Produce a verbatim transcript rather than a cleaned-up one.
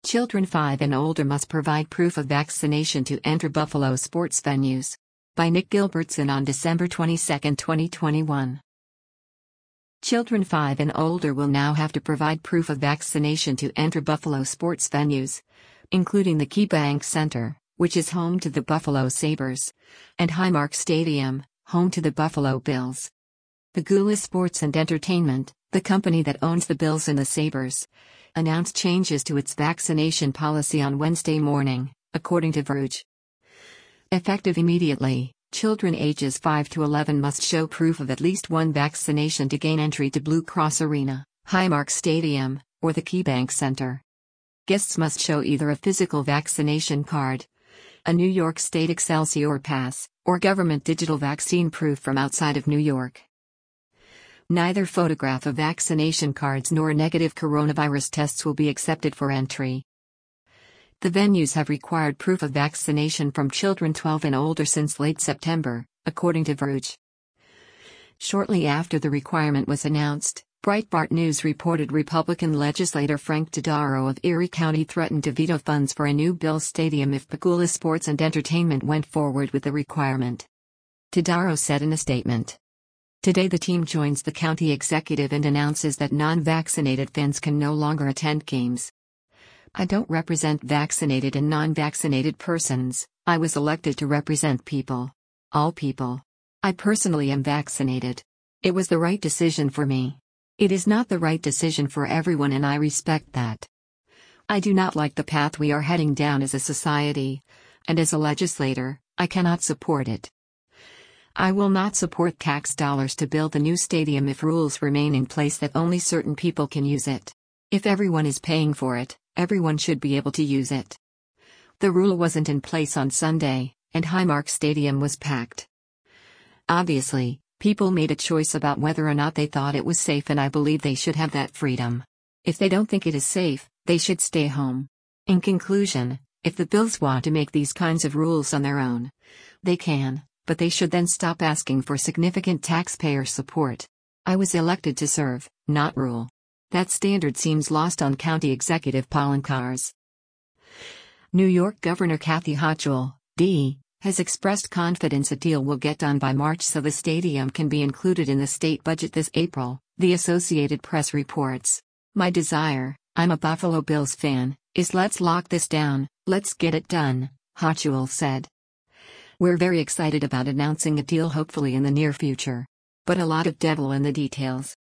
Children five and older must provide proof of vaccination to enter Buffalo sports venues. By Nick Gilbertson on December twenty-second, twenty twenty-one. Children five and older will now have to provide proof of vaccination to enter Buffalo sports venues, including the KeyBank Center, which is home to the Buffalo Sabres, and Highmark Stadium, home to the Buffalo Bills. Pegula Sports and Entertainment, the company that owns the Bills and the Sabres, announced changes to its vaccination policy on Wednesday morning, according to Verge. Effective immediately, children ages five to eleven must show proof of at least one vaccination to gain entry to Blue Cross Arena, Highmark Stadium, or the KeyBank Center. Guests must show either a physical vaccination card, a New York State Excelsior Pass, or government digital vaccine proof from outside of New York. Neither photograph of vaccination cards nor negative coronavirus tests will be accepted for entry. The venues have required proof of vaccination from children twelve and older since late September, according to Verge. Shortly after the requirement was announced, Breitbart News reported Republican legislator Frank Todaro of Erie County threatened to veto funds for a new Bills stadium if Pegula Sports and Entertainment went forward with the requirement. Todaro said in a statement. Today the team joins the county executive and announces that non-vaccinated fans can no longer attend games. I don't represent vaccinated and non-vaccinated persons, I was elected to represent people. All people. I personally am vaccinated. It was the right decision for me. It is not the right decision for everyone and I respect that. I do not like the path we are heading down as a society, and as a legislator, I cannot support it. I will not support tax dollars to build the new stadium if rules remain in place that only certain people can use it. If everyone is paying for it, everyone should be able to use it. The rule wasn't in place on Sunday, and Highmark Stadium was packed. Obviously, people made a choice about whether or not they thought it was safe, and I believe they should have that freedom. If they don't think it is safe, they should stay home. In conclusion, if the Bills want to make these kinds of rules on their own, they can. But they should then stop asking for significant taxpayer support. I was elected to serve, not rule. That standard seems lost on County Executive Palankars. New York Governor Kathy Hochul, D, has expressed confidence a deal will get done by March so the stadium can be included in the state budget this April, the Associated Press reports. My desire, I'm a Buffalo Bills fan, is let's lock this down, let's get it done, Hochul said. We're very excited about announcing a deal hopefully in the near future. But a lot of devil in the details.